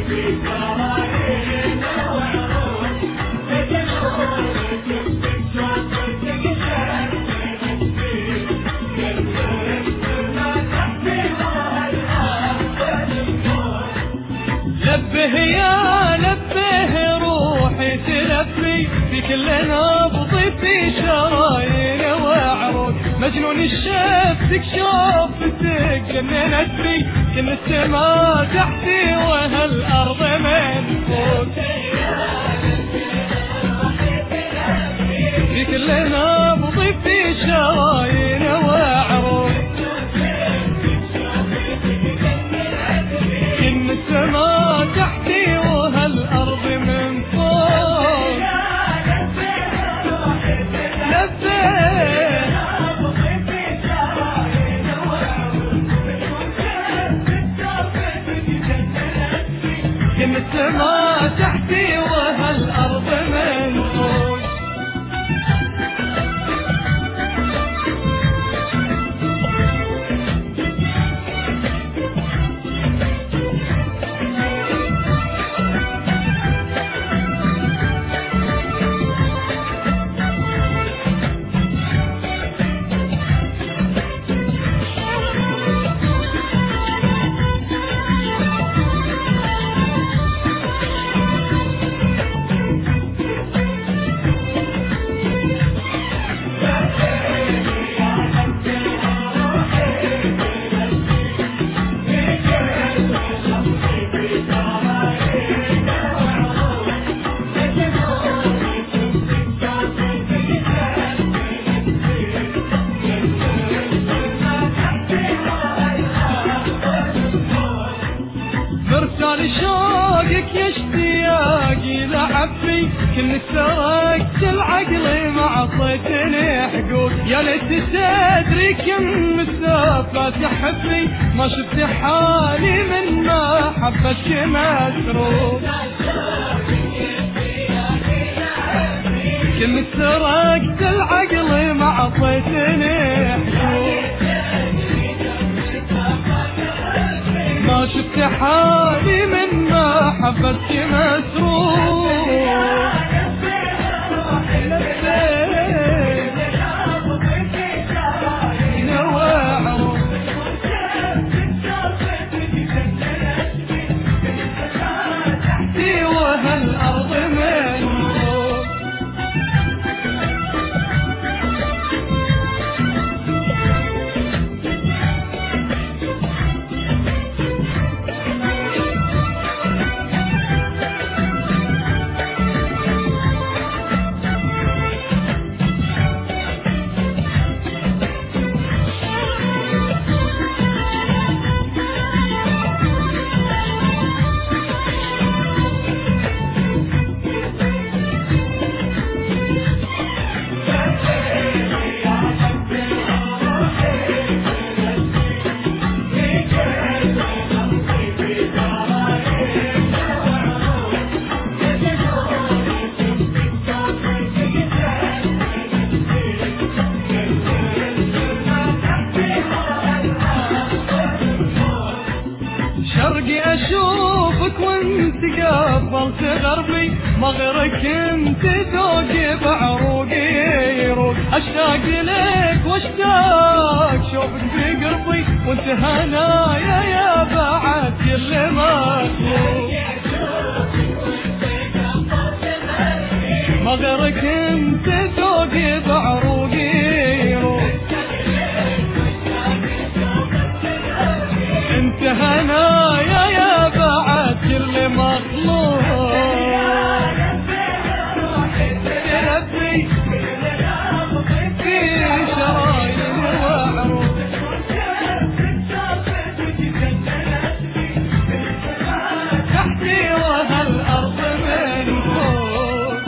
لبه يا لبه روحي تلبي في كل نبض في شرايين وعروق، مجنون الشفتك شوفتك جننت بي كل السما تحتي وهالارض من فوق، في كل نبض في شرايين وعروق، كل السما تحتي وهالارض من فوق. كل السما تحتي وهالارض من فوق. مرسال شوقك يا اشتياقي لعبي، كنك سرقت العقل مع صيتني حقوق، يا ليت تدري كم مسافة تحبي، ما شفت حالي من ما حبتك مسروق، كنك سرقت العقل مع صيتني حقوق، ما شفت حالي من ما حبتك مسروق. تحتي وهالارض من فوق. شرقي اشوفك وانت قبلت غربي، مغرك انت ذوقي بعروقي يروق، اشتاق لك واشتاق شوفك بقربي، وانت هنايا يا بعد كل مخلوق، مغرك انت ذوقي بعروقي يروق، انت هنايا يا بعد كل مخلوق. تلبي في شرايين وعروق، تحتي وهالارض من فوق.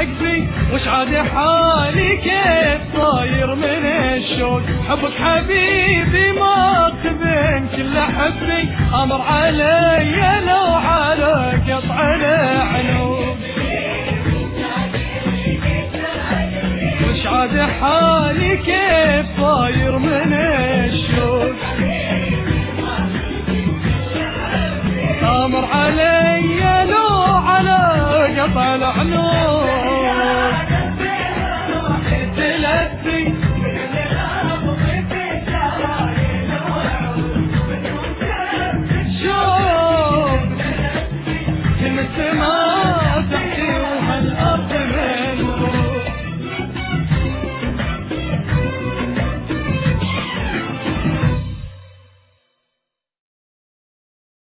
وقفي وش عاد حالي كيف صاير من الشوق حبك حبيبي ماخذ كل حبي امر علي لو على قطع العنق وش عاد حالي كيف صاير من الشوق امر علي لو على قطع العنق